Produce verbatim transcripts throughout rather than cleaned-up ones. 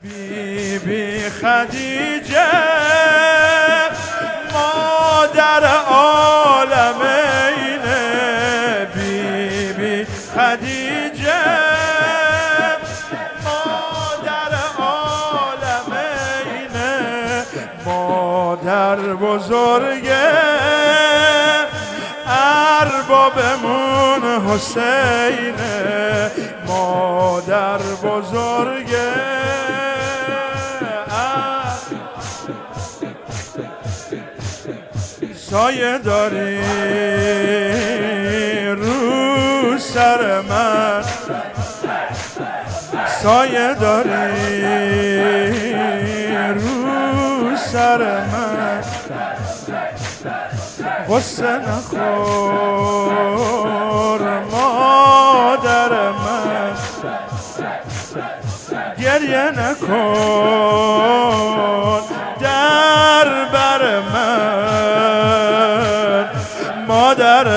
بی بی خدیجه مادر عالمینه، بی بی خدیجه مادر عالمینه، مادر بزرگه اربابمون حسینه، مادر بزرگه سایه داری رو سر من، سایه داری رو سر من، غصه نخور مادر من، گریه نکن در بر من، مادر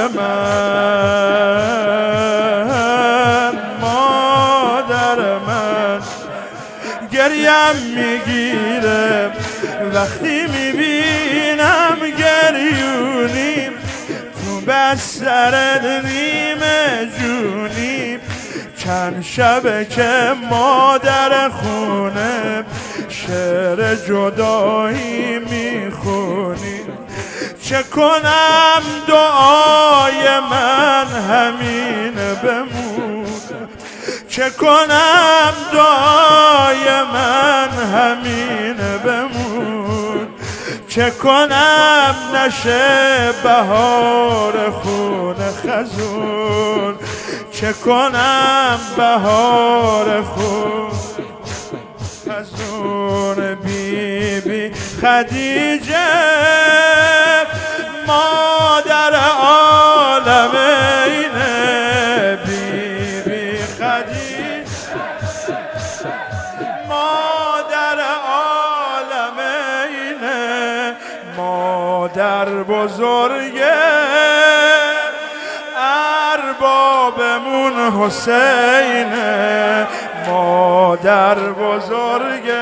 من، مادر من. گریم میگیره وقتی میبینم گریونی تو بسترت نیمه جونی، چند شبه که مادر خونه شعر جدایی میخونی، چه کنم دعای من همین بمون، چه کنم دعای من همین بمون، چه کنم نشه بهار خونه خزون، چه کنم بهار خون خزون. بی بی خدیجه مادر عالمینه، بی بی خدیجه مادر عالمینه، مادر بزرگه اربابمون حسینه، مادر بزرگه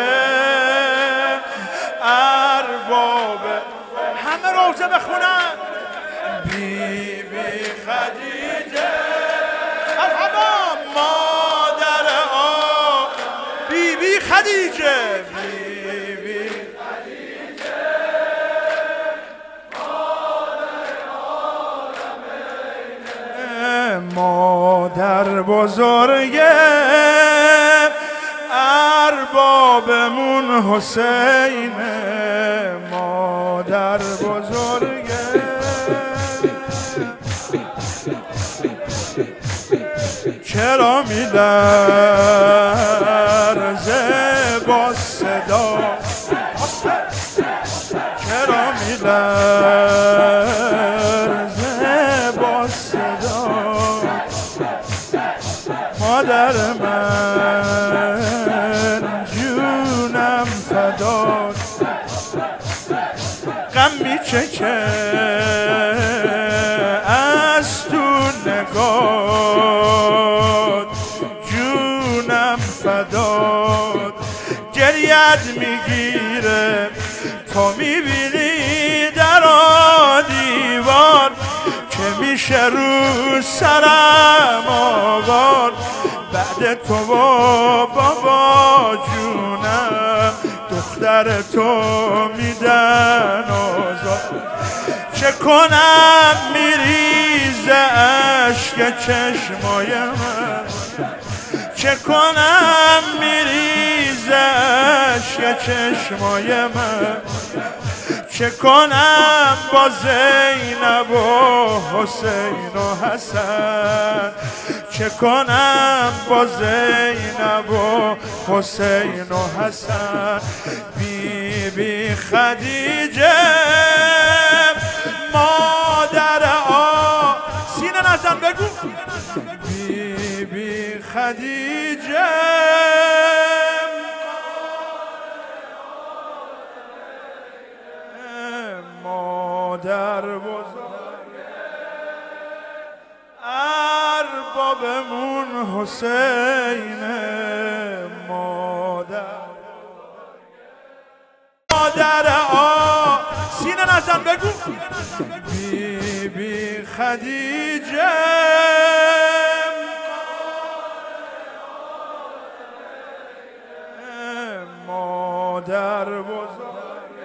ارباب. همه روزه بخونن بی بی خدیجه مرحبا مادر آ بی بی خدیجه، بی بی خدیجه مادر عالمینه، مادر بزرگه اربابمون حسینه، مادر بزرگه. چرا میلرزه با صدا، چرا میلرزه با صدا، مادر من جونم فدات، غم میچکه از تو نگات، جونم فدات. گریت میگیره تو میبینی در دیوار که میشه رو سرم آوار، بعد تو و بابا جونم دختر تو میدن آزاد، چه کنم میریزه عشق چشمای من، چه کنم میریزه عشق چشمای من، چه کنم با زینب و حسین و حسن، چه کنم با زینب و حسین و حسن. بی بی خدیجه مادر آ سینه نزن بگو، بی بی خدیجه مادر بزرگه اربابمون حسینه، مادر مادر آ سینه نزن بگو بی بی خدیجه مادر بزرگ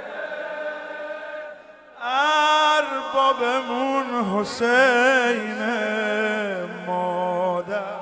اربابمون حسین مادر